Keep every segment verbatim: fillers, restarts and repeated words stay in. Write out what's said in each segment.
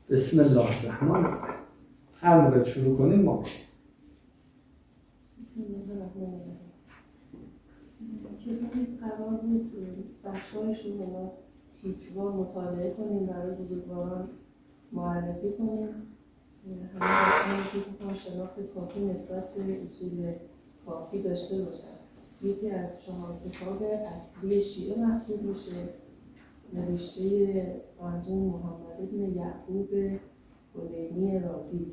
بسم الله الرحمن الرحیم. هر موقع شروع کنیم ما بسم الله الرحمن الرحیم. کتابی قرار بود بخشایش رو حالا تیتروار مطالعه کنیم، برای بزرگواران معرفی کنیم. همه بخشایی که بخوام شناخت کافی نسبت به اصول کافی داشته باشن. یکی از چهار کتاب اصلی شیعه محسوب میشه، نوشته مرحوم محمد بن یعقوب کلینی رازی.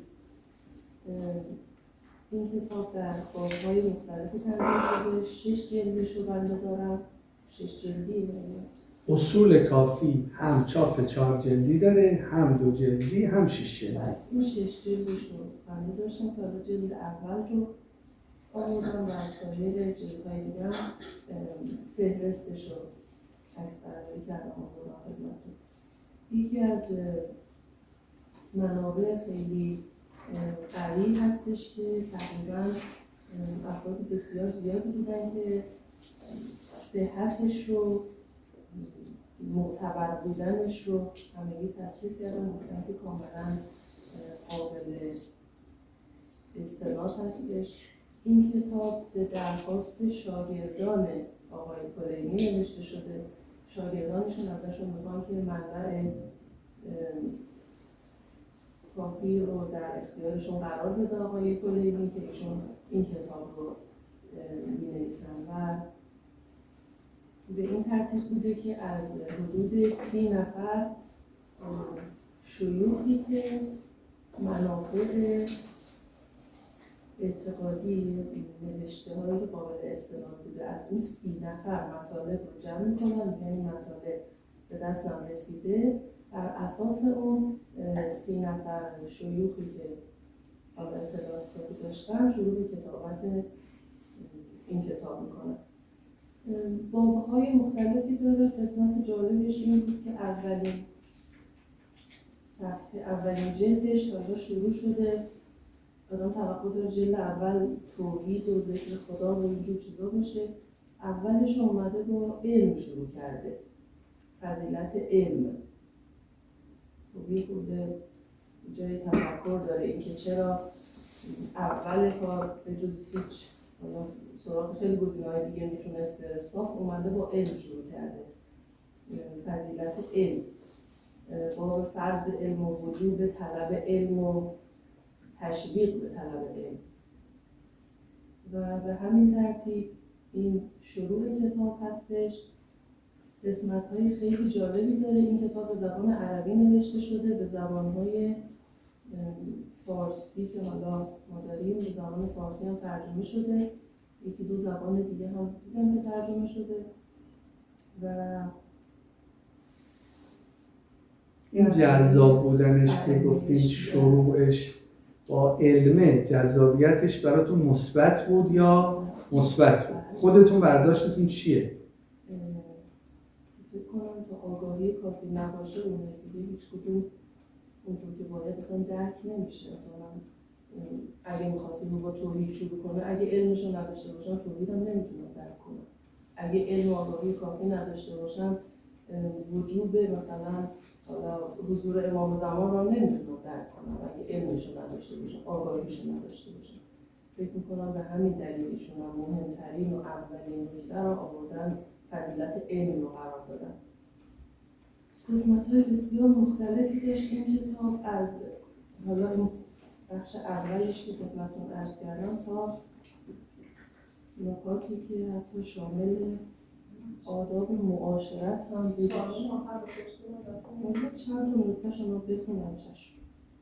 این کتاب در باب‌های مختلفی تنظیم شده، شش جلدش رو بنده دارم، شش جلدی داره. اصول کافی هم چاپ چهار جلدی داره، هم دو جلدی، هم شش جلدی. این شش جلدش رو بنده داشتم که حالا جلد اول رو آوردم و از سایر جلدهای دیگه هم فهرستش رو عکس برداری کردم آوردم خدمتتون. یکی از منابع خیلی قوی هستش که تقریباً افراد بسیار زیادی بودن که صحتش رو، معتبر بودنش رو همگی تصریح کردن، گفتن که کاملاً قابل استناد هستش. این کتاب به درخواست شاگردان آقای کلینی نوشته شده. شاگردانشون ازشون میخوان که منبع کافی رو در اختیارشون قرار بده آقای کلینی که ایشون این کتاب رو می‌نویسن و به این ترتیب بوده که از حدود سی نفر شیوخی که منافع اعتقادی نوشته‌هایی که قابل استناد بوده، از اون سی نفر مطالب رو جمع می‌کنن که این مطالب به دستم رسیده. بر اساس اون سی نفر شیوخی که حالا اطلاعات کافی داشتن شروع به کتابت این کتاب میکنن. بابهای مختلفی داره. قسمت جالبش این بود که اولین صفحه، اولین جلدش حالا شروع شده. آدم توقع داره جلد اول توحید و ذکر خدا و اینجور چیزا باشه. اولش اومده با علم شروع کرده، فضیلت علم. یه خورده جای تفکر داره اینکه چرا اول کار به جز هیچ سراغ خیلی گزینه‌های دیگه میتونست بره، صاف اومده با علم شروع کرده. فضیلت علم، باب فرض علم و وجوب طلب علم و تشویق به طلب علم. و به همین ترتیب این شروع کتاب هستش. قسمت‌های خیلی جالبی داره. این کتاب به زبان عربی نوشته شده، به زبان‌های فارسی که حالا ما داریم به زبان فارسی هم ترجمه شده. یکی دو زبان دیگه هم دیدم که ترجمه شده. و این جذاب بودنش که گفتین شروعش با علمه، جذابیتش براتون مثبت بود یا مثبت بود؟ خودتون برداشتتون چیه؟ فکر کنم تا آگاهی کافی نباشه اونه دیگه هیچ کدوم اونطور که باید اصلا درک نمیشه. اصلا اگه میخواستی رو با توحید شروع کنه، اگه علمشو نداشته باشن توحید هم نمیتونن درک کنن. اگه علم و آگاهی کافی نداشته باشن وجوب مثلا حضور امام زمان رو نمیتونن درک کنن. اگه علمشو نداشته باشن، آگاهیشو نداشته باشن. فکر میکنم به همین دلیل ایشون هم مهمترین و اولین نکته رو آوردن، فضیلت علم رو قرار دادن. قسمت‌های بسیار مختلفی داشت این کتاب، از حالا این بخش اولش که خدمتتون عرض کردم تا نکاتی که حتی شامل آداب معاشرت هم بود. ممکن چند تا نکته شما بخونم چشم.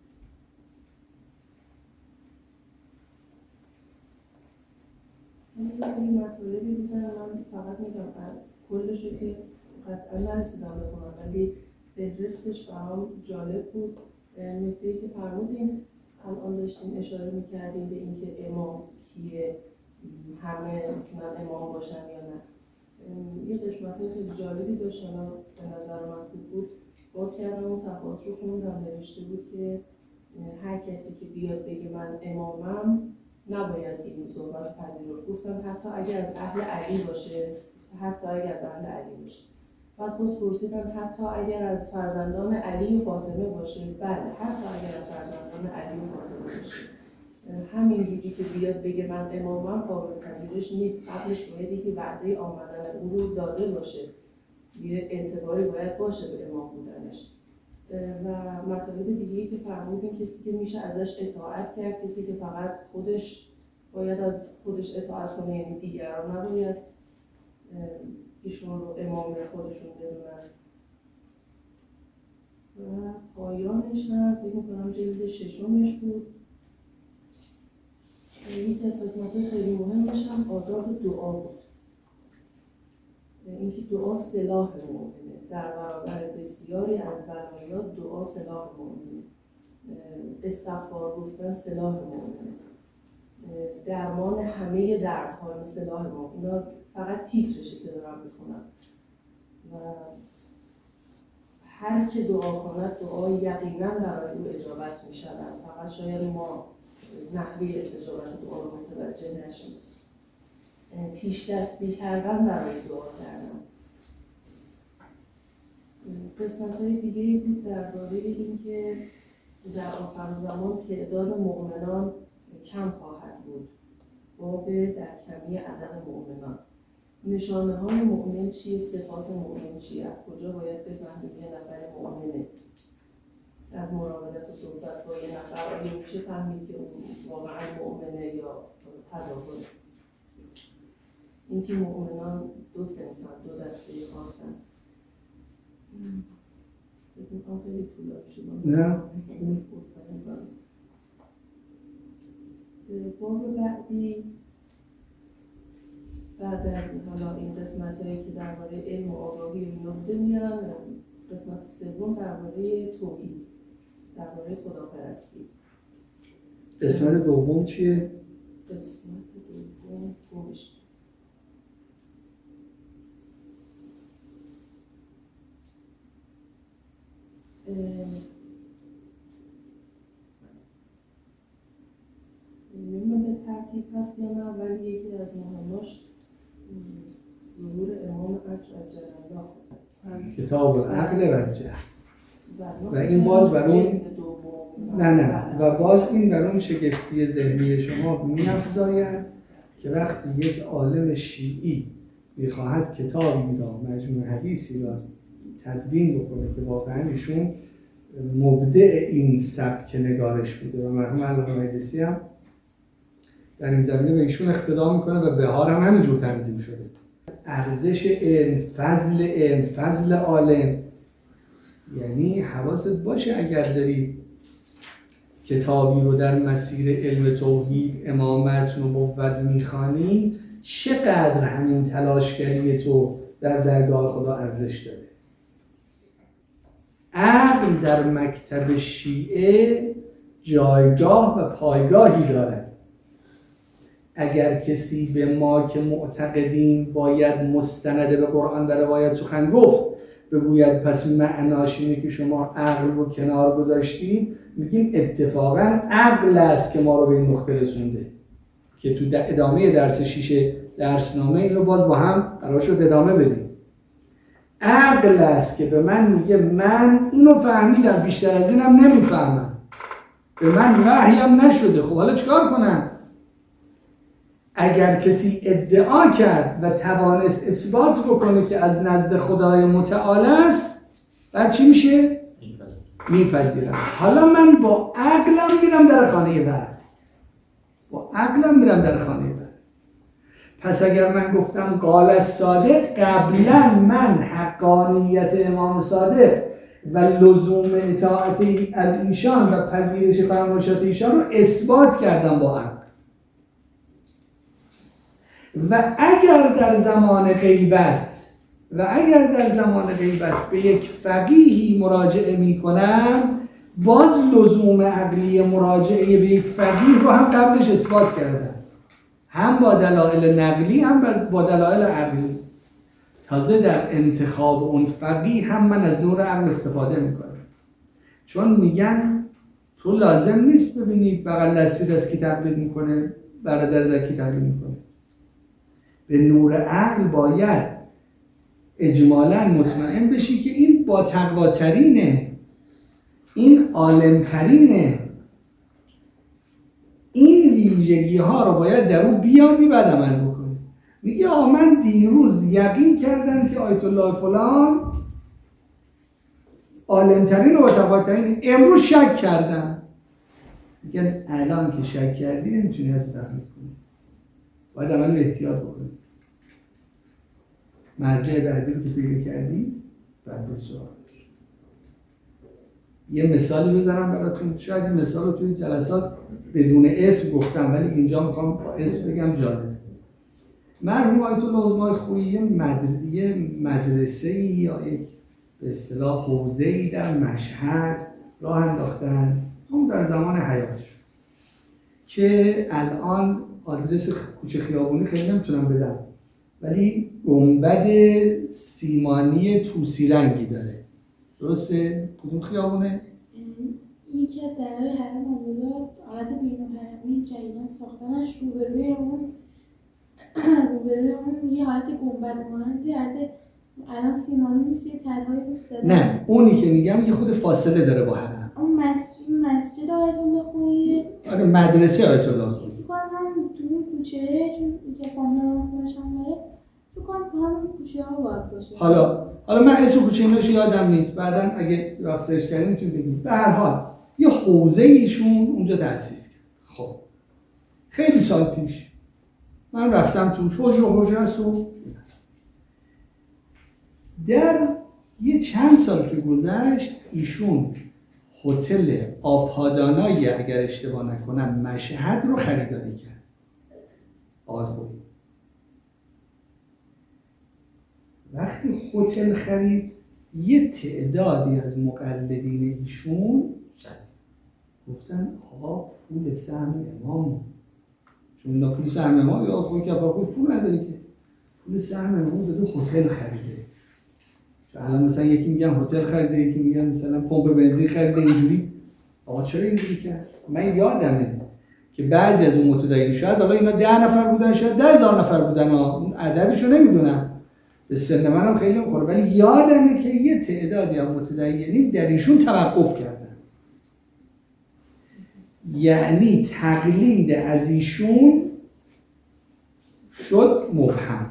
این یه سری مطالبی بودن، من فقط میگم کلش رو که قطعا نرسیدم بخونم ولی فهرستش برام جالب بود. نکته‌ای که فرمودین الان داشتیم اشاره میکردیم به اینکه امام کیه، همه میتونن امام باشن یا نه. یه قسمت‌های خیلی جالبی داشت، حالا به نظر من خوب بود. باز کردم اون صفحات رو خوندم، نوشته بود که هر کسی که بیاد بگه من امامم نباید این صحبت پذیرفت. گفتم حتی اگه از اهل علی باشه، حتی اگه از اهل علی باشه. بعد باز پرسیدم حتی اگر از فرزندان علی و فاطمه باشه؟ بله، حتی اگر از فرزندان علی و فاطمه باشه. همینجوری که بیاد بگه من امامم قابل پذیرش نیست، قبلش باید یکی وعده آمدن او رو داده باشه، یه انتباهی باید باشه به امام بودنش. و مطالب دیگه‌ای که فرمودین کسی که میشه ازش اطاعت کرد، کسی که فقط خودش باید از خودش اطاعت کنه، یعنی دیگران نباید ایشون رو امام خودشون بدونن. و پایانش هم فکر می‌کنم جلد ششمش بود. یکی از قسمت‌های خیلی مهمش هم آداب دعا بود. اینکه دعا سلاح مؤمنه، در برابر بسیاری از بلایات دعا سلاح مؤمنه، استغفار گفتن سلاح مؤمنه، درمان همه دردها سلاح مؤمنه. اینا فقط تیترشه که دارم میکنم. و هر که دعا کند دعا یقینا برای او اجابت میشود، فقط شاید ما نحوه استجابت دعا رو متوجه نشیم. پیش دستی کردن برای دعا کردن. قسمت های دیگه بود درباره اینکه در آخر زمان تعداد مؤمنان کم خواهد بود، باب در کمی عدد مؤمنان. نشانه های مؤمن چیه؟ صفات مؤمن چیه؟ از کجا باید بفهمیم یه نفر مؤمنه؟ از مراودت و صحبت با یه نفر آیا میشه فهمید که اون واقعا مؤمنه یا تظاهره؟ اینکه مؤمنان دو صنفن، دو دسته خاصن. فکر می‌کنم خیلی طولانی شد. نه. باب بعدی بعد از حالا این قسمت‌هایی که درباره علم و آگاهی و اینا بوده میان، قسمت سوم درباره توحید، درباره خداپرستی. قسمت دوم چیه؟ قسمت دوم گوش نمیدونم به ترتیب هست یا نه، ولی یکی از مهماش ظهور امام عصر عجل الله هست. کتاب العقل و الجهل. و این باز بر اون نه نه و باز این بر اون شگفتی ذهنی شما می‌افزاید که وقتی یک عالم شیعی می‌خواهد کتابی را، مجموع حدیثی را تدوین بکنه که واقعا ایشون مبدع این سبک نگارش بوده و مرحوم علامه مجلسی هم در این زمینه به ایشون اقتدا میکنه و بهار هم همینجور تنظیم شده. ارزش علم، فضل علم، فضل عالم، یعنی حواست باشه اگر داری کتابی رو در مسیر علم توحید، امامت، نبوت میخوانی، چقدر همین تلاشگری تو در درگاه خدا ارزش داره. عقل در مکتب شیعه جایگاه و پایگاهی داره. اگر کسی به ما که معتقدیم باید مستند به قرآن و روایت سخن گفت بگوید پس معناش اینه که شما عقل رو کنار گذاشتید، میگیم اتفاقا عقل است که ما رو به این نقطه رسونده که تو ادامه درس شیشه درسنامه این رو باز با هم قرار شد ادامه بدیم. عقل است که به من میگه من اینو فهمیدم، بیشتر از اینم نمیفهمم، به من وحی هم نشده، خب حالا چیکار کنم؟ اگر کسی ادعا کرد و توانست اثبات بکنه که از نزد خدای متعال است، بعد چی میشه؟ میپذیرم. حالا من با عقلم میرم در خانه بعد، با عقلم میرم در خانه بعد. پس اگر من گفتم قال صادق، قبلا من حقانیت امام صادق و لزوم اطاعت از ایشان و پذیرش فرمایشات ایشان رو اثبات کردم با عقل. و اگر در زمان غیبت و اگر در زمان غیبت به یک فقیهی مراجعه می کنم، باز لزوم عقلی مراجعه به یک فقیه رو هم قبلش اثبات کردم، هم با دلایل نقلی هم با دلایل عقلی. تازه در انتخاب اون فقیه هم من از نور عقل استفاده میکنم، چون میگن تو لازم نیست ببینی بغل دستی از کی تقلید میکنه، برادر در کی تقلید میکنه. به نور عقل باید اجمالاً مطمئن بشی که این با تقواترینه، این عالمترینه، این ویژگی ها رو باید در اون بیابی بعد عمل بکنی. میگه آقا من دیروز یقین کردم که آیت الله فلان عالمترین و با تقواترین، امروز شک کردم. میگن الان که شک کردی نمیتونی از تقلید کنی، باید عمل احتیاط بکنی. مرجع بعدی رو که پیدا کردی بعد رو سوال. یه مثالی بزنم براتون، شاید این مثال رو توی جلسات بدون اسم گفتم ولی اینجا میخوام اسم بگم جالب. مرحوم آیت الله عظمای خویی یه مدرسه مدرسه‌ای یا یک به اصطلاح حوزه‌ای در مشهد راه انداختن، اون در زمان حیاتش، که الان آدرس کوچه خیابونی خیلی نمیتونم بدم ولی گنبد سیمانی توسی رنگی داره. درسته؟ کدوم خیابونه؟ یکی از درهای حرم آبادان حالت بین‌الحرمین جدیداً ساختنش روبروی اون روبروی اون یه حالت گنبد ماننده، حالت الان سیمانی نیست، یه طرح‌هایی روش زدن. نه اونی که میگم یه خود فاصله داره با حرم. اون مسجد مسجد آیت الله خوییه. آره مدرسه آیت الله خویی. فکر کنم هم تو اون کوچه، چون که فامیلم خونش هم داره، فکر کنم همون کوچه ها باید باشه. حالا حالا من اسم کوچه ایناش یادم نیست، بعداً اگه راستش کردیم میتونیم بگیم. به هر حال یه حوزه ایشون اونجا تأسیس کرد. خب خیلی سال پیش من رفتم توش، حجره حجره است و در یه چند سال که گذشت ایشون هتل آپادانای اگر اشتباه نکنم مشهد رو خریداری کرد. آقای خویی وقتی هتل خرید یه تعدادی از مقلدین ایشون گفتن آقا پول سهم امام، چون اینا پول سهم امام یا خویی که خویی پول نداره که پول سهم امام داده هتل خریده. چون الان مثلا یکی میگن هتل خریده، یکی میگن مثلا پمپ بنزین خریده. اینجوری آقا چرا اینجوری کرد؟ من یادمه که بعضی از اون متدینین شاید حالا اینا ده نفر بودن، شاید ده هزار نفر بودن، اون عددشو نمیدونم، به سن منم خیلی میخوره، ولی یادمه که یه تعدادی از متدینین در ایشون توقف کردن. یعنی تقلید از ایشون شد مبهم،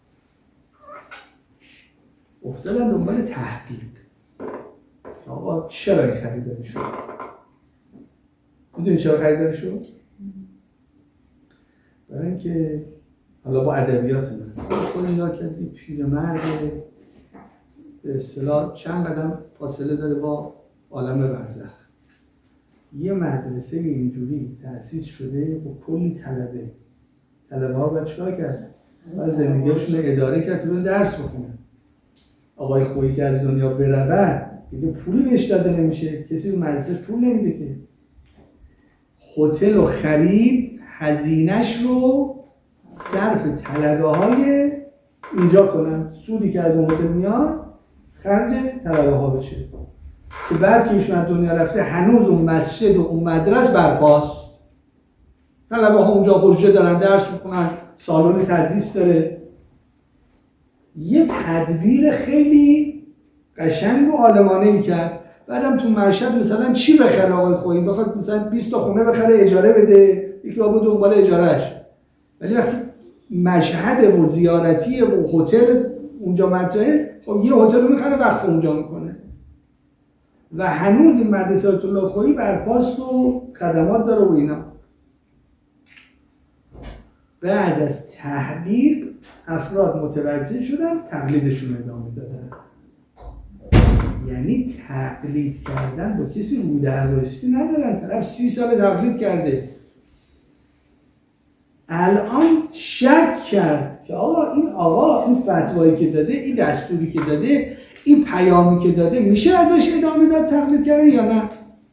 افتادن دنبال تحقیق. آقا چرا این خریداری شد؟ میدونی چرا خریداری شد؟ برای اینکه حالا با ادبیات من خود نگاه کردی پیرمرد به اصطلاح چند قدم فاصله داره با عالم برزخ، یه مدرسه اینجوری تأسیس شده با کلی طلبه، طلبه ها باید چیکار کرد؟ باید زندگیشون رو اداره کرد تا درس بخونن. آقای خویی که از دنیا بره دیگه پولی بهش داده نمیشه، کسی به مدرسه پول نمیده که. هتل رو خرید، هزینه‌اش رو صرف طلبه های اینجا کنن، سودی که از اون هتل میاد خرج طلبه ها بشه، که بعد که ایشون از دنیا رفته هنوز اون مسجد و اون مدرسه برپاست، طلبه ها اونجا حجره دارن درس میخونن، سالن تدریس داره. یه تدبیر خیلی قشنگ و عالمانه‌ای کرد. بعدم تو مشهد مثلا چی بخره آقای خویی؟ بخواد مثلا بیست تا خونه بخره اجاره بده، یکی با بود دنبال اجارهش. ولی وقتی مشهد و زیارتی و هتل اونجا مطرحه، خب یه هتل رو میخره وقف اونجا میکنه و هنوز این مدرسه آیت الله خویی برپاست و خدمات داره و اینا. بعد از تحقیق افراد متوجه شدن، تقلیدشون ادامه دادن. یعنی تقلید کردن با کسی رو درستی ندارن. طرف سی سال تقلید کرده، الان شک کرد که آقا این آقا این فتوایی که داده، این دستوری که داده، این پیامی که داده میشه ازش ادامه داد تقلید کردن یا نه؟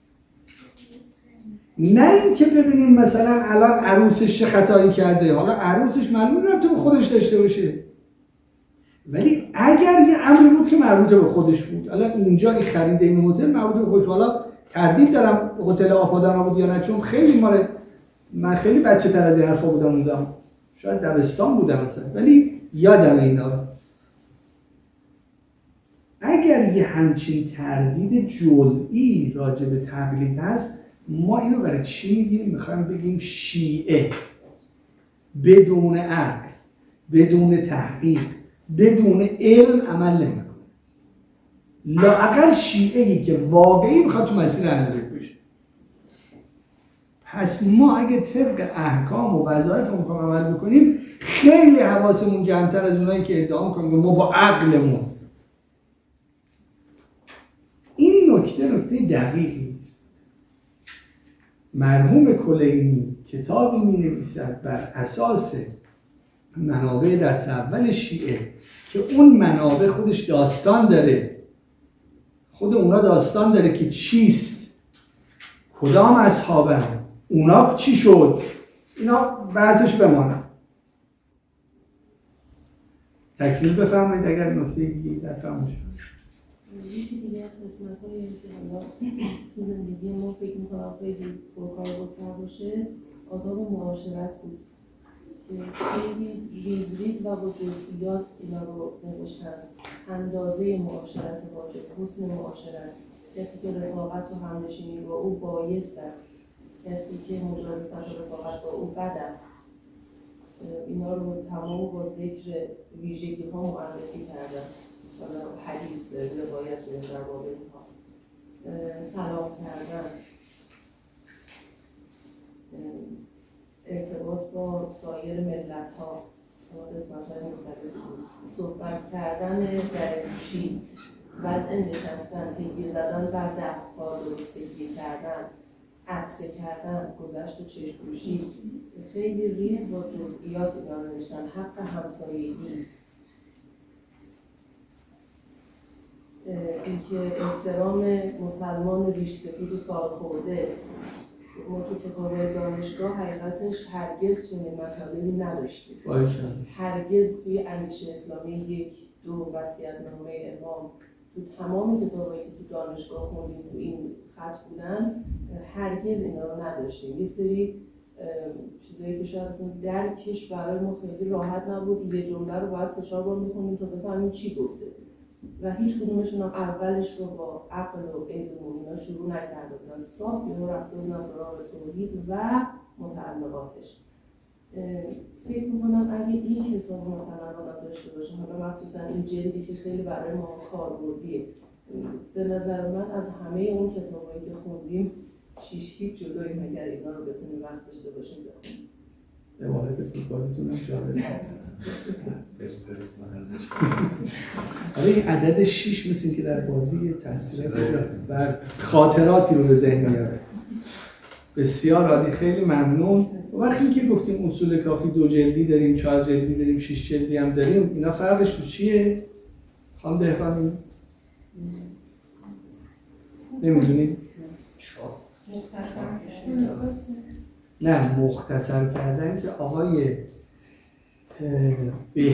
نه اینکه ببینیم مثلا الان عروسش چه خطایی کرده، حالا عروسش معلوم ربطی به خودش داشته باشه، ولی اگر یه امری بود که مربوط به خودش بود، حالا اینجا این خرید این هتل مربوط به خودش، حالا تردید دارم هتل آپادانا بود یا نه، چون خیلی ماره من خیلی بچه تر از این حرفا بودم اونجا، شاید دبستان بودم مثلا، ولی یادم اینا. اگر یه همچین تردید جزئی راجع به تقلید هست، ما اینو برای چی میگیم؟ میخوایم بگیم شیعه بدون عقل، بدون تحقیق، بدون علم عمل نمیکنه. لااقل شیعه‌ای که واقعی میخواد تو مسیر اهل بیت بشه. پس ما اگه طبق احکام و وظایف میخوایم عمل بکنیم، خیلی حواسمون جمع‌تر از اونایی که ادعا میکنیم ما با عقلمون. این نکته نکته دقیقی است. مرحوم کلینی کتابی می‌نویسد بر اساس منابع دست اول شیعه که اون منابع خودش داستان داره، خود اونا داستان داره که چیست، کدام اصحابن، اونا چی شد، اینا بحثش بمانه. تکمیل بفرمایید اگر نکته دیگه در فرمایش. یکی دیگه از قسمت‌هایی که حالا تو زندگی ما فکر می‌کنم خیلی پرکاربردتر باشه، آداب معاشرت بود که خیلی ریز ریز و با جزئیات اینا رو نوشتن. اندازه معاشرت واجب، حسن معاشرت، کسی که رفاقت و همنشینی با او بایست است، کسی که مجالست و رفاقت با او بد است. اینا رو تمام با ذکر ویژگی ها معرفی کردن. حدیث داره، روایت داره در باب اینها. سلام کردن، ارتباط با سایر ملت ها، قسمت های مختلف، صحبت کردن درگوشی، وضع نشستن، تکیه زدن بر دست پا، درست تکیه کردن، عطسه کردن، گذشت و چشم‌پوشی، خیلی ریز با جزئیات اینا نوشتن. حق همسایگی، اینکه احترام مسلمان ریش سفید و سال خورده. ما تو کتاب دانشگاه حقیقتش هرگز چنین مطالبی نداشتیم. هرگز توی اندیشه اسلامی یک دو وصیت‌نامه امام، تو تمام کتابایی که تو دانشگاه خوندیم تو این خط بودن، هرگز اینا رو نداشتیم. یه سری چیزایی که شاید اصلا درکش برای ما خیلی راحت نبود، یه جمله رو باید سه چهار بار می‌خوندیم تا بفهمیم چی گفته و هیچ کدومشون هم اولش رو با عقل و علم و اینا شروع نکرده بودن، صاف یهو رفته بودن سراغ توحید و متعلقاتش. فکر می‌کنم اگه این کتاب مثلا آدم داشته باشه، حالا مخصوصا این جلدی که خیلی برای ما کاربردیه، به نظر من از همه اون کتابایی که خوندیم شیش هیچ جلوی مگر اینا رو بتونیم وقت داشته باشیم بخونیم. روایت فوتبالتون هم جالب هست. حالا این عدد شیش مثل این که در بازی تاثیرات و خاطراتی رو به ذهن میاره. بسیار عالی، خیلی ممنون. وقتی که گفتیم اصول کافی دو جلدی داریم، چهار جلدی داریم، شش جلدی هم داریم، اینا فرقش تو چیه؟ خانم دهقانی؟ نمیدونید؟ نه، مختصر کردن که آقای به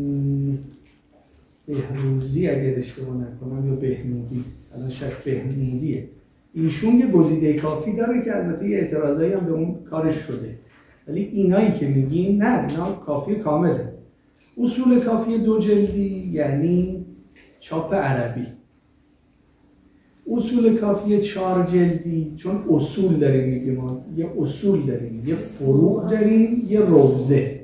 بهروزی اگر اشتباه نکنم یا بهنودی، الان شاید بهنودیه، ایشون یه گزیده کافی داره که البته یه اعتراضایی هم به اون کارش شده، ولی اینایی که میگیم نه، اینا کافی کامله. اصول کافی دو جلدی یعنی چاپ عربی. اصول کافی چهار جلدی چون اصول داریم، میگیم ما یه اصول داریم، یه فروع داریم، یه روزه.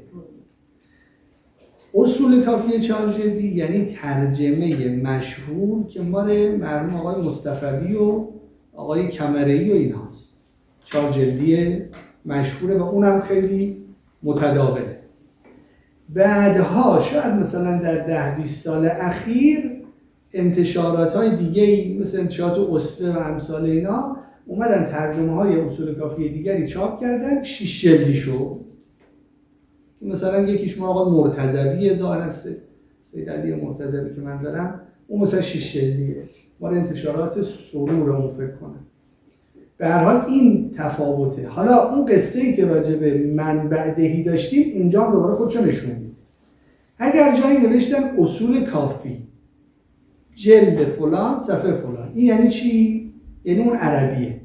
اصول کافی چهار جلدی یعنی ترجمه مشهور که مال مرحوم آقای مصطفوی و آقای کمره‌ای و ایناست. چهار جلدی مشهوره و اونم خیلی متداوله. بعدها شاید مثلا در ده بیست سال اخیر انتشارات‌های دیگه‌ای مثل انتشارات اسوه و امثال اینا اومدن ترجمه‌های اصول کافی دیگری چاپ کردن، شش جلدی شد. مثلا یکیش ما آقا مرتضوی ظاهر است، سید علی مرتضوی که من دارم، اون مثلا شش جلدیه. مال انتشارات سرور اون فکر کنم. به هر حال این تفاوته. حالا اون قصه‌ای که راجع به منبع دهی داشتیم اینجا دوباره خودشو نشون میده. اگر جایی نوشتم اصول کافی جلد فلان صفحه فلان، این یعنی چی؟ یعنی اون عربیه.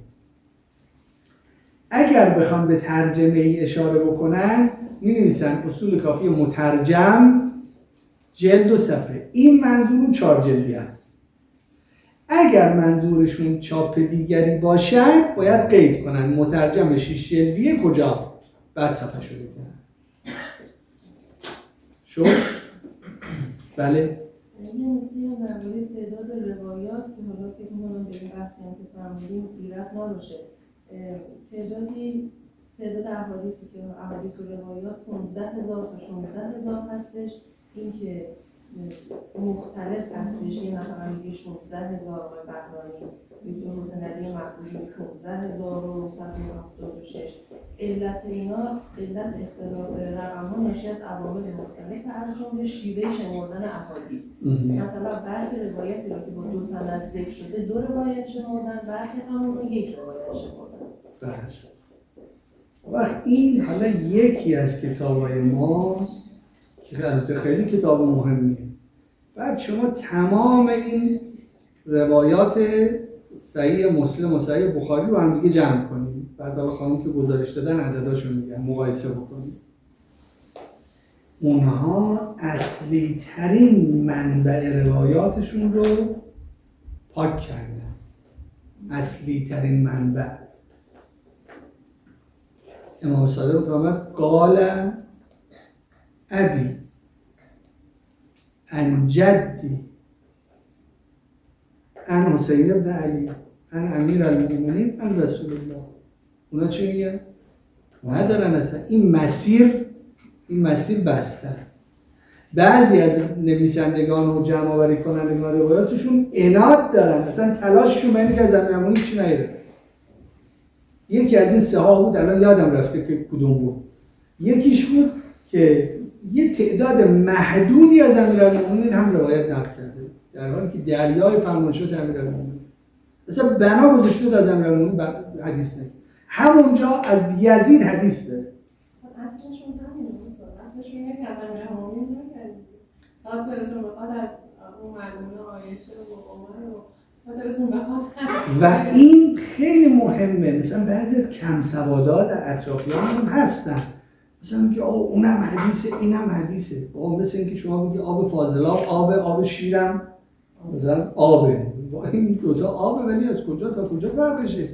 اگر بخوام به ترجمه ای اشاره بکنن می‌نویسن اصول کافی مترجم جلد و صفحه. این منظور اون چهار جلدی است. اگر منظورشون چاپ دیگری باشد باید قید کنن مترجم شیش جلدی کجا، بعد صفحه شده کنن. شد؟ بله؟ یه نکته هم درباره تعداد روایات که حالا فکر می‌کنم به این بحثی هم که فرمودیم ایراد نباشه. تعدادی تعداد احادیثی که احادیث و روایات پانزده هزار تا شانزده هزار هستش. این که مختلف هستش، یه نفر میگه شانزده هزار آقای بهرانی، میگه حسین علی مفروضی پانزده هزار و نهصد و هفتاد و شش. علت اینا علت اختلاف رقم‌ها ناشی از عوامل مختلف از جمله شیوه شمردن احادیث. مثلا برخی روایتی را که با دو سند ذکر شده دو روایت شمردن، برخی همون رو یک روایت شمردن. بله. وقت این حالا یکی از کتاب‌های ماست که البته خیلی کتاب مهمیه. بعد شما تمام این روایات صحیح مسلم و صحیح بخاری رو هم دیگه جمع کنید. بعد حالا خانم که گزارش دادن عدداشو میگن، مقایسه بکنید. اونها اصلی ترین منبع روایاتشون رو پاک کردن. اصلی ترین منبع. امام صادق فرمود قال ابی عن جدی عن حسین ابن علی عن امیر المؤمنین عن رسول الله. اونا چی میگن؟ ندارن اصلا. این مسیر این مسیر بسته. بعضی از نویسندگان و جمع آوری کنندگان روایاتشون عناد دارن، اصلا تلاششون به اینه که از امیرالمومنین چی نیاره. یکی از این سه ها بود، الان یادم رفته که کدوم بود. یکیش بود که یه تعداد محدودی از امیرالمومنین هم روایت نقل کرده، در حالی که دریای فرمانشاه امیرالمومنین مثلا بنا گذاشته از امیرالمومنین حدیث نه. همونجا از یزید حدیث داره. اصلشون همینه، اصلشون اینه که از امیرالمومنین نمی‌کنه. خاطرتون بخواد از اون مرحومه عایشه و عمر و خاطرتون بخواد. و این خیلی مهمه. مثلا بعضی از کم سوادا در اطرافیان هم هستن، مثلا میگه آه اونم حدیثه اینم حدیثه. با مثل اینکه شما میگی آب فاضلاب آب، آب شیرم مثلا آبه. این دوتا آبه ولی از کجا تا کجا فرقشه؟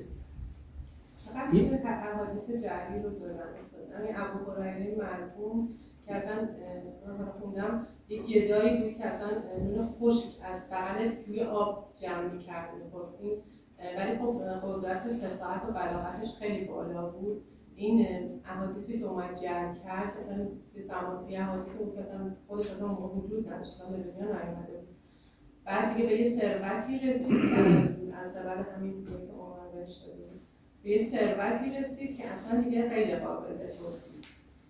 فقط این احادیث جعلی رو دارن. همین ابو هریره مرحوم که اصلا من خوندم یک گدایی بود که اصلا نون خشک از بغل جوی آب جمع می‌کرد. ولی خب قدرت فصاحت و بلاغتش خیلی بالا بود. این احادیثی که اومد جمع کرد مثلا یه زمان یه احادیثی بود که مثلا خودش اصلا وجود نداشت، به دنیا نیامده بود. بعد دیگه به یه ثروتی رسید از قبل همین بوده که عمر بهش داده بود. به یه ثروتی رسید که اصلا دیگه خیلی قابل توصیف.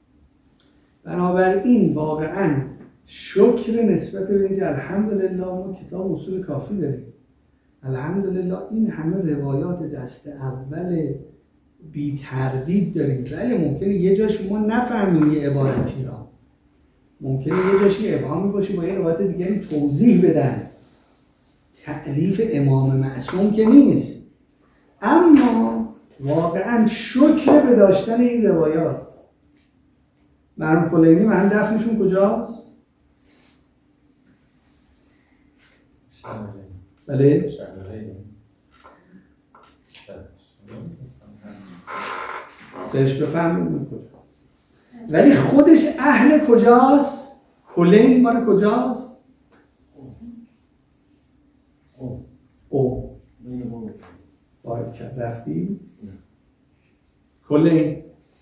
بنابراین واقعاً شکر نسبت به اینکه الحمدلله ما کتاب اصول کافی داریم. الحمدلله این همه روایات دست اول بی تردید داریم، ولی ممکنه یه جاش ما نفهمیم یه عبارتی را. ممکنه یه جاش یه ابهامی باشه با یه روایت دیگری توضیح بدن. تألیف امام معصوم که نیست. اما واقعاً شکر به داشتن این روایات. مرحوم کلینی محل دفنشون کجاست؟ بله؟ سرش بفهمیم کجاست. ولی خودش اهل کجاست؟ کلین مال کجاست؟ او او باید کرد رفتی؟ کلین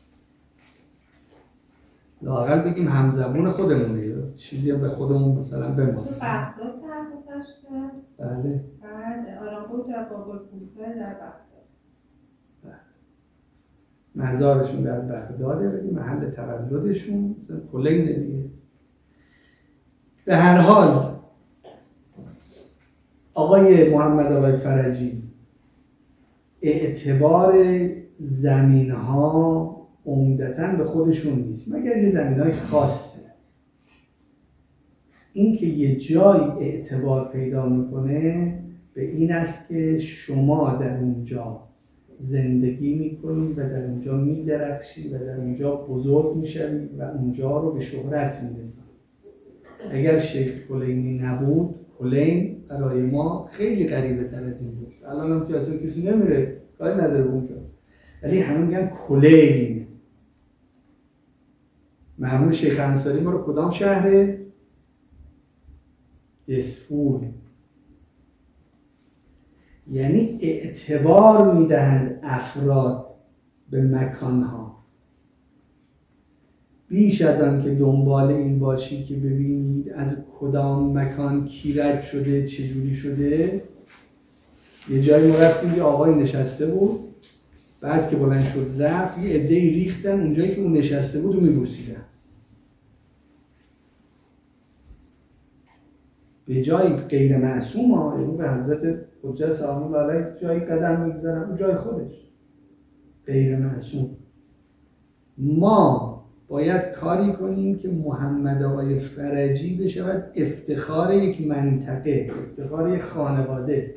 لااقل بگیم همزبون خودمونه، چیزی هم به خودمون مثلا بماسیم. تو بغداد تحقیقش کرد. بله. بعد آرامگاه در بابالپورفه در بغداد. مزارشون در بغداده ولی محل تولدشون مثلا کلینه دیگه. به هر حال آقای محمد آقای فرجی اعتبار زمین‌ها عمدتاً به خودشون نیست مگر یه زمین‌های خاصه. این که یه جای اعتبار پیدا میکنه به این است که شما در اونجا زندگی میکنید و در اونجا میدرخشید و در اونجا بزرگ میشوید و اونجا رو به شهرت میرسید. اگر شیخ کلینی نبود، کلین برای ما خیلی غریبه تر از این بود. الان هم که اصلا کسی نمیره کاری نداره اونجا، ولی همه میگن کلین. مرحوم شیخ انصاری ما رو کدام شهره؟ دسفول. یعنی اعتبار میدهند افراد به مکانها، بیش از آن که دنبال این باشی که ببینید از کدام مکان کی رد شده چجوری شده. یه جایی ما رفتیم یه آقای نشسته بود، بعد که بلند شد رفت یه عده‌ای ریختن اونجایی که اون نشسته بود و میبوسیدن. به جای غیر معصوم ها، یعنی به حضرت حجت سلام الله علیه جایی قدم میگذارن اون جای خودش غیر معصوم. ما باید کاری کنیم که محمد آقای فرجی بشود افتخار یک منطقه، افتخار یک خانواده.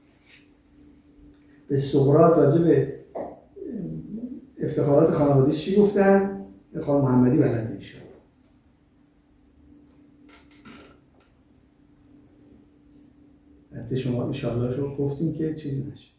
به سقراط راجع به افتخارات خانواده چی گفتن؟ خان محمدی بلده ایشان. البته شما انشاءالله رو گفتیم که چیز نشه.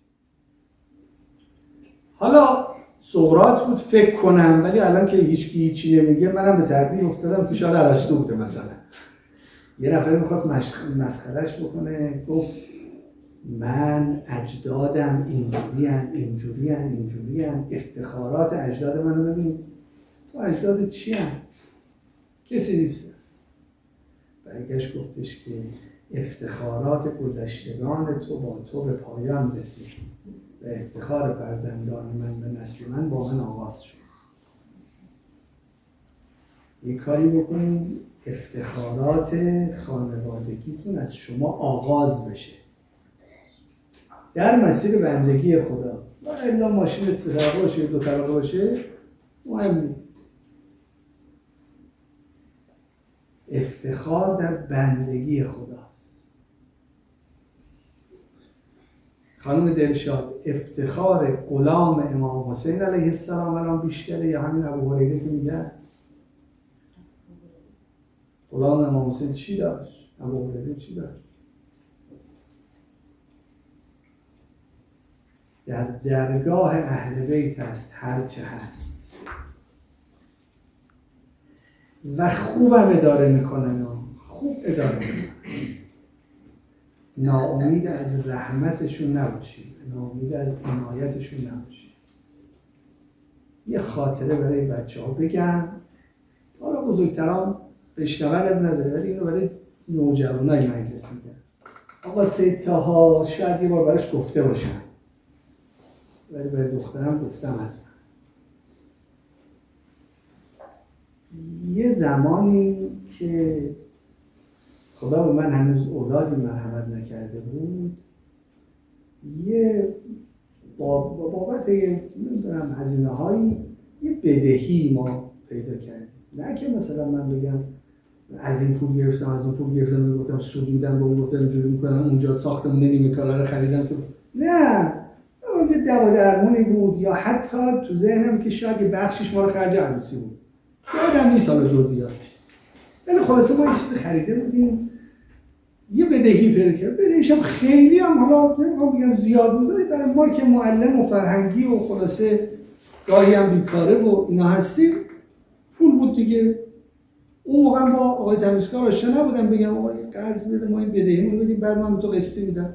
حالا سقراط بود فکر کنم، ولی الان که هیچ کی هیچی نمیگه منم به تردید افتادم که شاید ارسطو بوده مثلا. یه نفر میخواست مسخرهش بکنه، گفت من اجدادم اینجوری ان اینجوری ان اینجوری ان، افتخارات اجداد منو ببین. تو اجداد چی ان؟ کسی نیست. برگشت گفتش که افتخارات گذشتگان تو با تو به پایان رسید و افتخار فرزندان من به نسل من با من آغاز شد. یک کاری بکنید افتخارات خانوادگیتون از شما آغاز بشه در مسیر بندگی خدا. و الا ماشین سه طبقه باشه دو طبقه باشه مهم نیست. افتخار در بندگی خداست. خانم دلشاد، افتخار غلام امام حسین علیه السلام الان بیشتره یا همین ابو هریره که میگن؟ غلام امام حسین چی داشت؟ ابو هریره چی داشت؟ در درگاه اهل بیت است هرچه هست و خوبم اداره میکنن، خوب اداره میکنن. ناامید از رحمتشون نباشید، ناامید از عنایتشون نباشید. یه خاطره برای بچه ها بگم، حالا بزرگتران بشنون نداره، ولی اینو برای نوجوانای مجلس میگم. آقا سید طاها شاید یه بار براش گفته باشم، ولی برای دخترم گفتم حتما. یه زمانی که خدا به من هنوز اولادی مرحمت نکرده بود، یه بابت نمیدونم هزینه هایی یه بدهی ما پیدا کردیم. نه که مثلا من بگم از این پول گرفتم از این پول گرفتم میگفتم سود میدم به اون گفتم اینجوری میکنم اونجا ساختمون نیمه کالا رو خریدم که نه اونجا دوا درمونی بود، یا حتی تو ذهنم که شاید یه بخشش ما رو خرج عروسی بود، یادم نیست حالا جزئیاتش. ولی خلاصه ما یه چیز خریده بودیم، یه بدهی پیدا کرد. بدهیش هم خیلی هم حالا نمیخوام بگم زیاد بود، برای ما که معلم و فرهنگی و خلاصه گاهی هم بیکاره و اینا هستیم پول بود دیگه. اون موقع با آقای تمیزکار آشنا نبودم بگم آقا یه قرض بده ما این بدهیمون بدیم بعد من به تو قسطی میدم.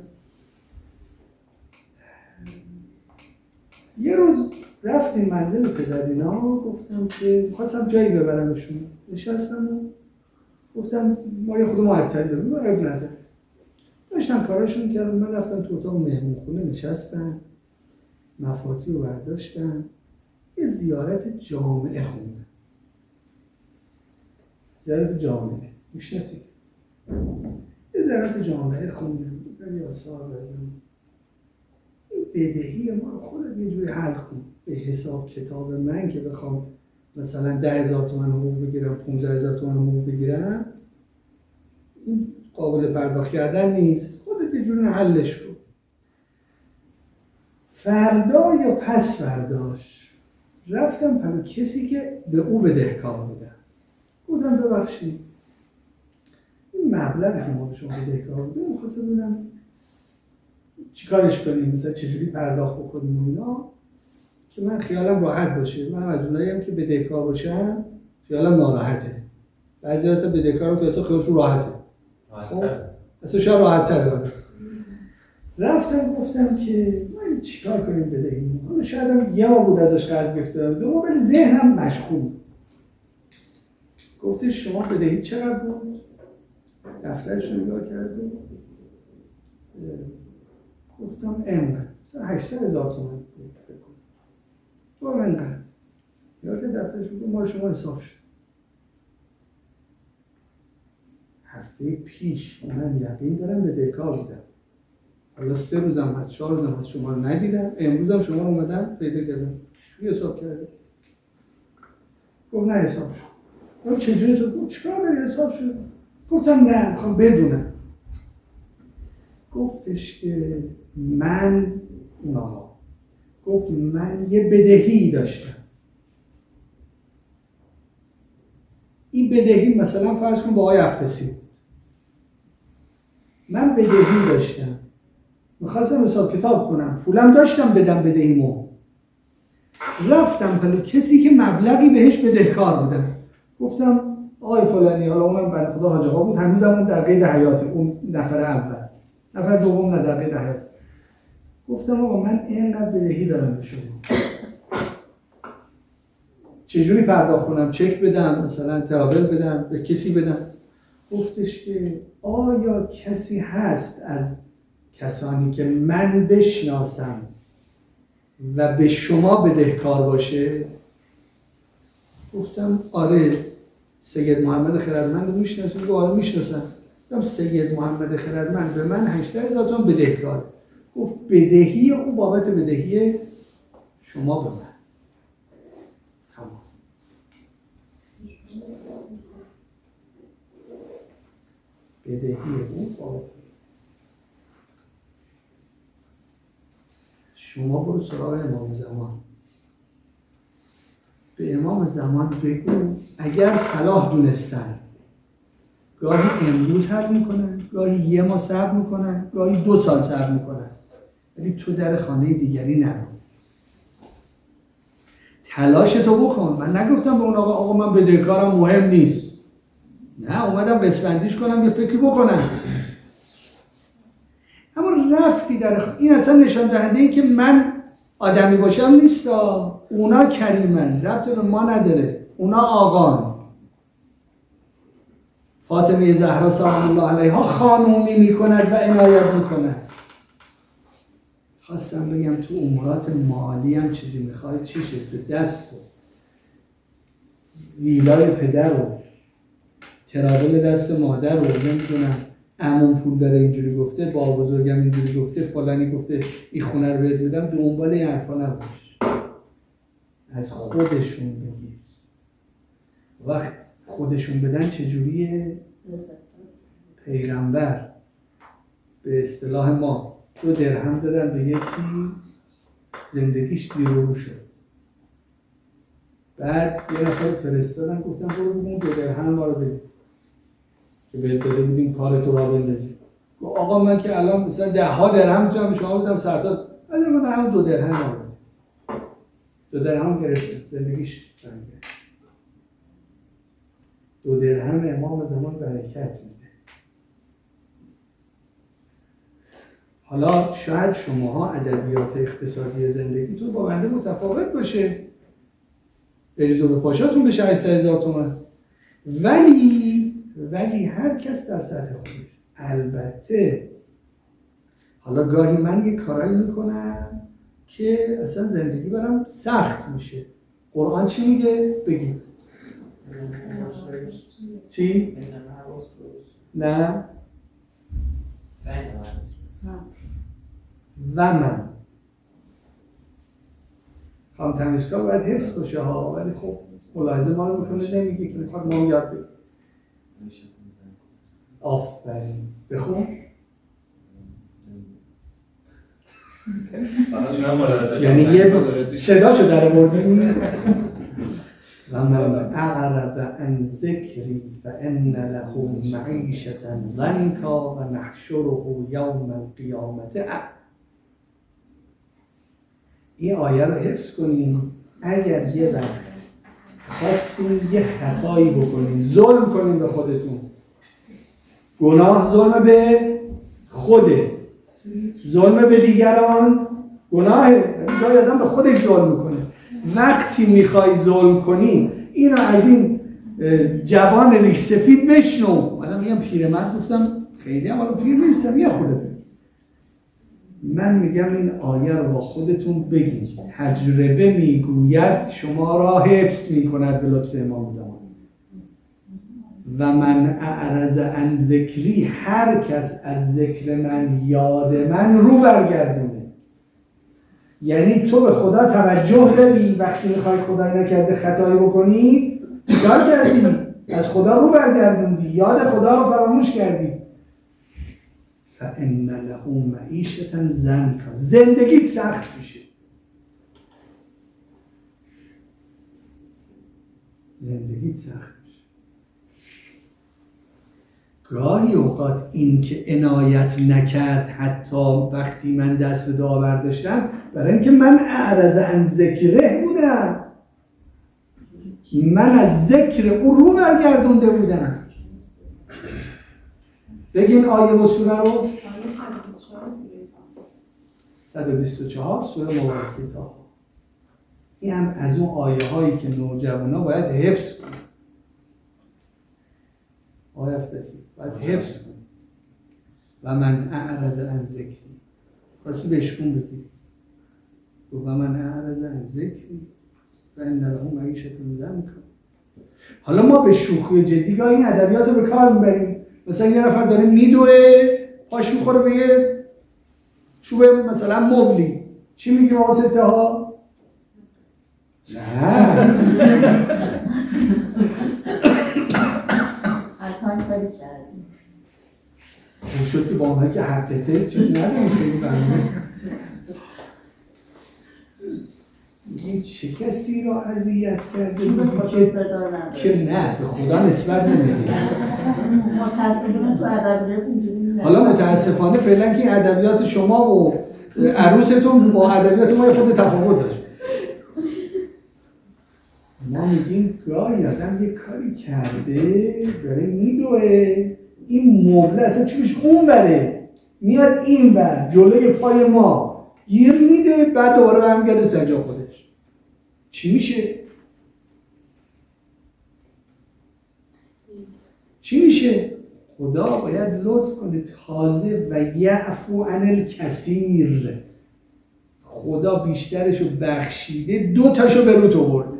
یه روز رفتیم منزل پدرینا، گفتم که خواستم جایی ببرمشون، نشستم و گفتم ما یه خود معطلی داریم برای ندارم. داشتم کاراشون کردم، من رفتم تو اتاق مهمونخونه نشستم، مفاتیح رو برداشتم، یه زیارت جامعه خوندم. زیارت جامعه میشناسید؟ یه زیارت جامعه خوندم، بودم یه آثار بزنم. این بدهی ما رو خودت یه جوری حل کن به حساب کتاب من که بخوام مثلا ده هزار تومن حقوق بگیرم، پونزده هزار تومن حقوق بگیرم، این قابل پرداخت کردن نیست. خودت یه جوری حلش کن. فردا یا پس فرداش رفتم پلو کسی که به او بدهکار بودم، گفتم ببخشید این مبلغی که ما به شما بدهکار بودیم می‌خواستم ببینم چیکارش کنیم، مثلا چجوری پرداخت بکنیم و اینا که من خیالم راحت باشه. من از اوناییم که بدهکار باشم خیالم ناراحته. بعضی هستن بدهکارم که اصلا خیالشون راحته. خب اصلا شاید راحت‌تره. رفتم گفتم که ما چیکار کنیم بدهیم. حالا شاید هم یه ما بود ازش قرض گرفتم، دو ما ولی ذهنم مشغول. گفته شما بدهی چقدر بود؟ دفترش رو نگاه کرده. گفتم اینقدر. مثلا هشتصد هزار تومان بود فکر کنم. تو اینقدر. یا که دفترش بود ما شما حساب شد. هفته پیش من یقین دارم بدهکار بودم. حالا سه روزم هست، چهار روزم هست شما رو ندیدم، امروز هم شما رو اومدم پیدا کردم. چجوری حساب کرده؟ گفت نه حساب شد. گفت چجوری حساب شد؟ چیکار داری حساب شد؟ گفتم نه میخوام بدونم. گفتش که من اونا گفت من یه بدهی داشتم. این بدهی مثلا فرض کن با آقای افتسی. من بدهی داشتم. میخواستم حساب کتاب کنم. پولم داشتم بدم بدهیمو. رفتم پلو کسی که مبلغی بهش بدهکار بودم. گفتم آقای فلانی، حالا اونم بنده خدا حاج آقا بود، هنوزم اون در قید حیاته، اون نفر اول. نفر دوم نه در قید حیات. گفتم آقا من اینقدر بدهی دارم به شما. چجوری پرداخت کنم؟ چک بدم، مثلا ترابل بدم، به کسی بدم؟ گفتش که آیا کسی هست از کسانی که من بشناسم و به شما بدهکار باشه؟ گفتم آره سید محمد خردمند رو میشناسم. گفت آره میشناسم. گفتم سید محمد خردمند به من هشتصد هزار تومان بدهکار. گفت بدهی او بابت بدهی شما به من. تمام. بدهی او بابت شما برو سراغ امام زمان. به امام زمان بگو اگر صلاح دونستن گاهی امروز حل میکنن، گاهی یه ماه صبر میکنن، گاهی دو سال صبر میکنن، ولی تو در خانه دیگری نرو. تلاشتو بکن. من نگفتم به اون آقا آقا من بدهکارم مهم نیست. نه اومدم بسپندیش کنم یه فکری بکنم. اما رفتی در خ... این اصلا نشان دهنده این که من آدمی باشم نیستا. اونا کریمن، ربط به ما نداره. اونا آقان. فاطمه زهرا سلام الله علیها خانومی میکند و عنایت میکند. خواستم بگم تو امورات مالی هم چیزی میخوای چیشه؟ به دست و ویلای پدر و ترابل دست مادر و نمیدونم عموم پول داره اینجوری گفته، با بزرگم اینجوری گفته، فلانی گفته این خونه رو بهت بدم، دنبال این حرفا نباش. از خودشون بگیر. وقت خودشون بدن چجوریه؟ پیغمبر به اصطلاح ما دو درهم دادن به یکی، زندگیش زیر و رو شد. بعد یه نفر فرستادن گفتن برو بگون دو درهم ما رو بده که بهت داده بودیم کار تو را بندازی. گفت آقا من که الان مثلا ده ها درهم میتونم به شما بدم سرتا، ولی من هم دو درهم ما رو بده. دو درهم گرفتم، زندگیش برگرد. دو درهم امام زمان برکت میده. حالا شاید شماها ادبیات اقتصادی زندگیتون با بنده متفاوت باشه. بریزو به پاشاتون بشه هشتصد هزار تومان. ولی ولی هر کس در سطح خودش. البته حالا گاهی من یه کارایی میکنم که اصلا زندگی برام سخت میشه. قرآن چی میگه؟ بگید. چی؟ نه؟ و من خواهم تمیزکار باید حفظ باشه ها، ولی خب ملاحظه ما رو میکنه نمیگه که میخواد ما یاد بگیم. آفرین بخون. یعنی یه صداشو در آوردیم. و من اعرض عن ذکری فان له معیشة ضنکا و نحشره یوم القیامة اعما. این آیه رو حفظ کنین. اگر یه وقت خواستین یه خطایی بکنین، ظلم کنین به خودتون، گناه ظلم به خوده، ظلم به دیگران گناهه، جای آدم به خودش ظلم میکنه. وقتی میخوای ظلم کنی اینو از این جوان ریش سفید بشنو. من میگم پیرمرد، گفتم خیلی هم پیر نیستم، یه خورده من میگم این آیه رو با خودتون بگید. تجربه میگوید شما را حفظ میکند به لطف امام زمان. و من اعرض عن ذکری، هر کس از ذکر من، یاد من رو برگردونه. یعنی تو به خدا توجه داری، وقتی میخوای خدای نکرده خطایی بکنی چیکار کردی؟ از خدا رو برگردوندی، یاد خدا رو فراموش کردی. فَإِنَّ لَهُ مَعِیشَةً ضَنکا، زندگیت سخت میشه. زندگیت سخت میشه. گاهی اوقات این که عنایت نکرد حتی وقتی من دست به دعا برداشتم، برای اینکه من اعرض عن ذکره بودم، من از ذکر او رو برگردونده بودم. بگین آیه و سوره رو. صد و بیست و چهار سوره مبارکه تا. این هم از اون آیه هایی که نوجوانا باید حفظ کنن. آیه افتسی باید حفظ کنن. و من اعرض عن ذکری، خواستی بهشکون بگی و من اعرض عن ذکری فان له معیشة ضنکا. حالا ما به شوخی جدی گاهی این ادبیات رو به کار میبریم. مثلا یه نفر داره میدوه، پاش میخوره به یه چوب مثلا مبلی، چی میگیم واسطه ها؟ نه حتما کاری کردیم. اون شد که با اونهایی که حقیقته چیز نداریم خیلی برمونه. این چه کسی را اذیت کرده که که نه به خدا نسبت نمیدیم. متاسفانه تو ادبیات اینجوری. حالا متاسفانه فعلا که ادبیات شما و عروستون با ادبیات ما خود تفاوت داشت. ما میگیم گاهی آدم یه کاری کرده داره میدوه، این مبله اصلا چوبش اون بره میاد این بر جلوی پای ما گیر میده، بعد دوباره برمیگرده سر جا خودش. چی میشه؟ چی میشه؟ خدا باید لطف کنه تازه و یعفو عن الکثیر. خدا بیشترشو بخشیده، دو تاشو به رو تو برده.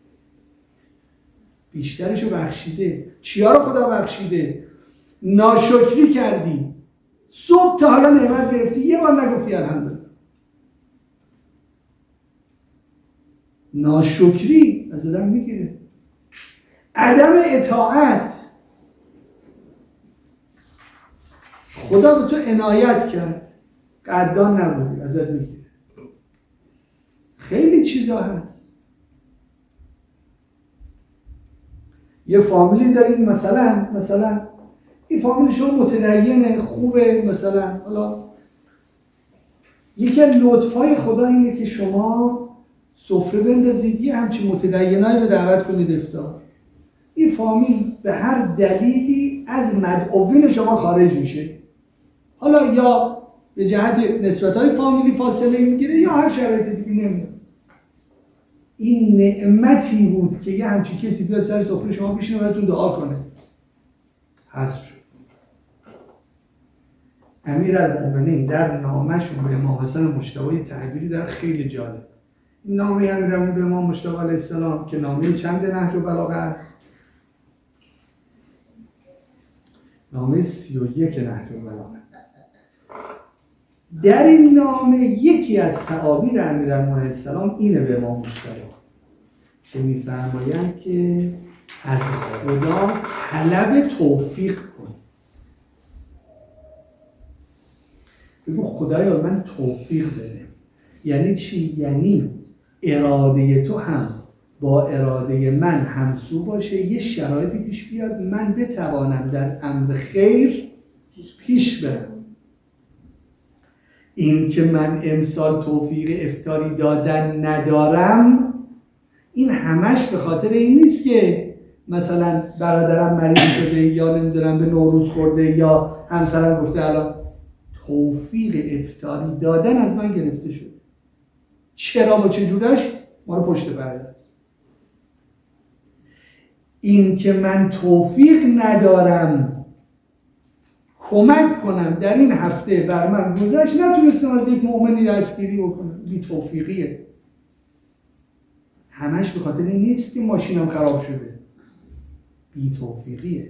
بیشترشو بخشیده. چیا رو خدا بخشیده؟ ناشکری کردی، صبح تا حالا نعمت گرفتی، یه بار نگفتی الحمدلله. ناشکری از آدم میگیره. عدم اطاعت، خدا به تو عنایت کرد، قدردان نبودی، ازت میگیره. خیلی چیزا هست. یه فامیلی دارید، مثلا مثلا این فامیل شما متدینه، خوبه، مثلا حالا یکی از لطفای خدا اینه که شما سفره بندازید، یه همچین متدینایی رو دعوت کنید افطار. این فامیل به هر دلیلی از مدعوین شما خارج میشه، حالا یا به جهت نسبت‌های فامیلی فاصله میگیره یا هر شرایط دیگه نمیاد. این نعمتی بود که یه همچین کسی بیاد سر سفره شما بشینه و براتون دعا کنه. حذف شد. امیرالمومنین در نامه‌شون به امام حسن مجتبی تعبیری در خیلی جالب. این نامه امیرالمومنین به امام مجتبی علیه السلام که نامه چند نهج البلاغه است؟ نامه سی و یک نهج البلاغه است. در این نامه یکی از تعابیر امیرالمومنین علیه السلام اینه به امام مجتبی که می‌فرمایند که از خدا طلب توفیق کن. بگو خدایا من توفیق بده. یعنی چی؟ یعنی اراده تو هم با اراده من همسو باشه، یه شرایطی پیش بیاد من بتوانم در امر خیر پیش برم. این که من امسال توفیق افطاری دادن ندارم، این همش به خاطر این نیست که مثلا برادرم مریض شده یا نمیدونم به نوروز خورده یا همسرم گفته الان. توفیق افطاری دادن از من گرفته شده. چرا و چجورش ما رو پشت پرده است. این که من توفیق ندارم کمک کنم در این هفته بر من گذشت، نتونستم از یک مؤمنی دستگیری بکنم، بی توفیقیه. همش به خاطر این نیست که ماشینم خراب شده، بی توفیقیه.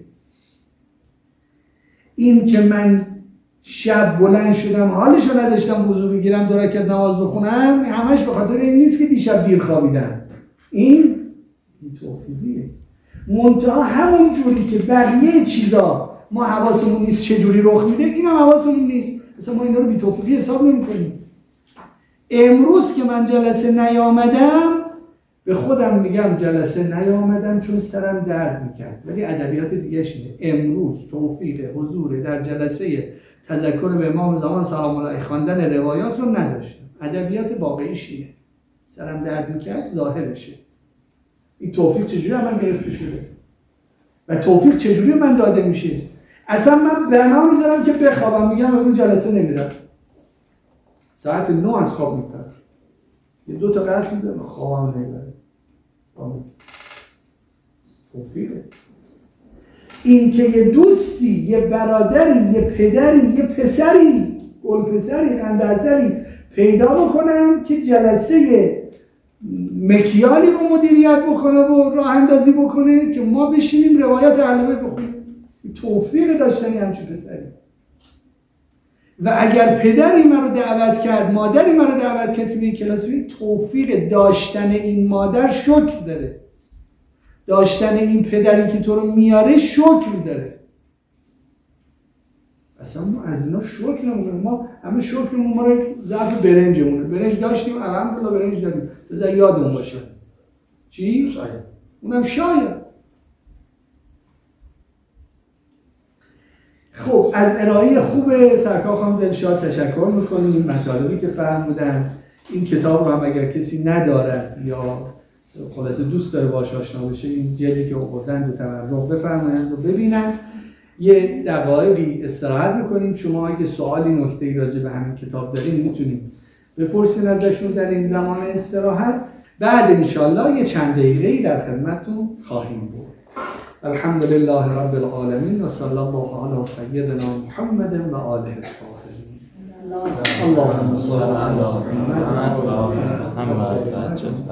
این که من شب بلند شدم حالشو نداشتم وضو بگیرم دو رکعت نماز بخونم، همش به خاطر این نیست که دیشب دیر خوابیدم، این بی توفیقیه. منتها همون جوری که بقیه چیزا ما حواسمون نیست چه جوری رخ میده، اینم حواسمون نیست، مثلا ما اینا رو بی توفیقی حساب نمی‌کنیم. امروز که من جلسه نیامدم به خودم میگم جلسه نیامدم چون سرم درد میکرد، ولی ادبیات دیگه‌ش اینه. امروز توفیق حضور در جلسه تذکر به امام زمان سلام الله علیه خواندن روایات رو نداشتم. ادبیات واقعیش اینه. سرم درد میکرد، ظاهرشه. این توفیق چجوری من گرفته شده؟ و توفیق چجوری من داده میشه؟ اصلا من بنا میذارم که بخوابم، میگم اون جلسه نمیرم. ساعت نه از خواب میپرم. یه دو تا قلط میذارم خوابم نمیبره. توفیقه. این که یه دوستی، یه برادری، یه پدری، یه پسری، گل پسری، قندعسلی پیدا بکنم که جلسه مکیالی رو مدیریت بکنه و راه اندازی بکنه که ما بشینیم روایت اهل بیت بخونیم. توفیق داشتنی همچین پسری. و اگر پدری من رو دعوت کرد، مادری من رو دعوت کرد که به این کلاس بید، توفیق داشتن این مادر شکر داره. داشتن این پدری که تو رو میاره شکر داره. اصلا ما از اینا شکر نمیکنیم. ما همه شکرمون ما رو ضعف برنجمونه. برنج داشتیم الحمدلله برنج داریم. بذار یادمون باشه. چی؟ شاید. اونم شاید. خب از ارائه خوب سرکار خانم دلشاد تشکر میکنیم. مطالبی که فرمودن، این کتاب رو هم اگر کسی ندارد یا خلاصه دوست داره باهاش آشنا بشه، این جلدی که آوردن دو تمرق بفرمایند و ببینن. یه دقایقی استراحت میکنیم. شما اگه سوالی نکته‌ای راجع به همین کتاب دارین میتونید بپرسین ازشون در این زمان استراحت. بعد انشالله یه چند دقیقه‌ای در خدمتتون خواهیم بود. الحمدلله رب العالمین و صلی الله علی سیدنا محمد و آله الطاهرین. اللهم صل علی محمد.